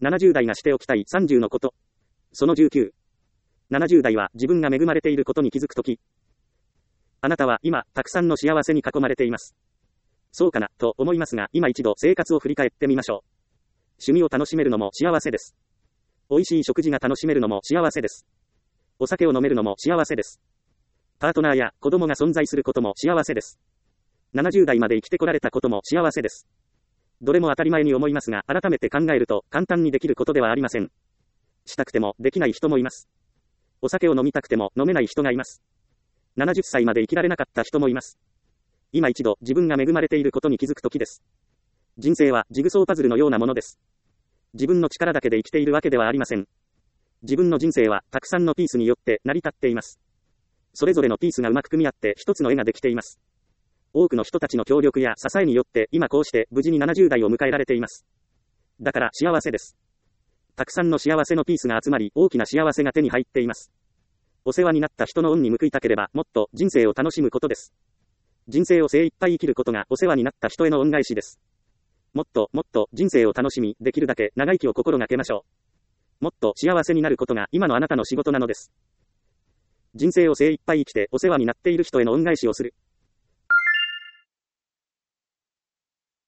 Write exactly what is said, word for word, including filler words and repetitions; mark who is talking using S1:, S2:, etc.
S1: ななじゅう代がしておきたいさんじゅうのこと。そのじゅうきゅう。ななじゅう代は自分が恵まれていることに気づくとき。あなたは今、たくさんの幸せに囲まれています。そうかな、と思いますが、今一度生活を振り返ってみましょう。趣味を楽しめるのも幸せです。美味しい食事が楽しめるのも幸せです。お酒を飲めるのも幸せです。パートナーや子供が存在することも幸せです。ななじゅう代まで生きてこられたことも幸せです。どれも当たり前に思いますが、改めて考えると簡単にできることではありません。したくてもできない人もいます。お酒を飲みたくても飲めない人がいます。ななじゅっさいまで生きられなかった人もいます。今一度自分が恵まれていることに気づくときです。人生はジグソーパズルのようなものです。自分の力だけで生きているわけではありません。自分の人生はたくさんのピースによって成り立っています。それぞれのピースがうまく組み合って一つの絵ができています。多くの人たちの協力や支えによって今こうして無事にななじゅう代を迎えられています。だから幸せです。たくさんの幸せのピースが集まり大きな幸せが手に入っています。お世話になった人の恩に報いたければもっと人生を楽しむことです。人生を精一杯生きることがお世話になった人への恩返しです。もっともっと人生を楽しみ、できるだけ長生きを心がけましょう。もっと幸せになることが今のあなたの仕事なのです。人生を精一杯生きてお世話になっている人への恩返しをする。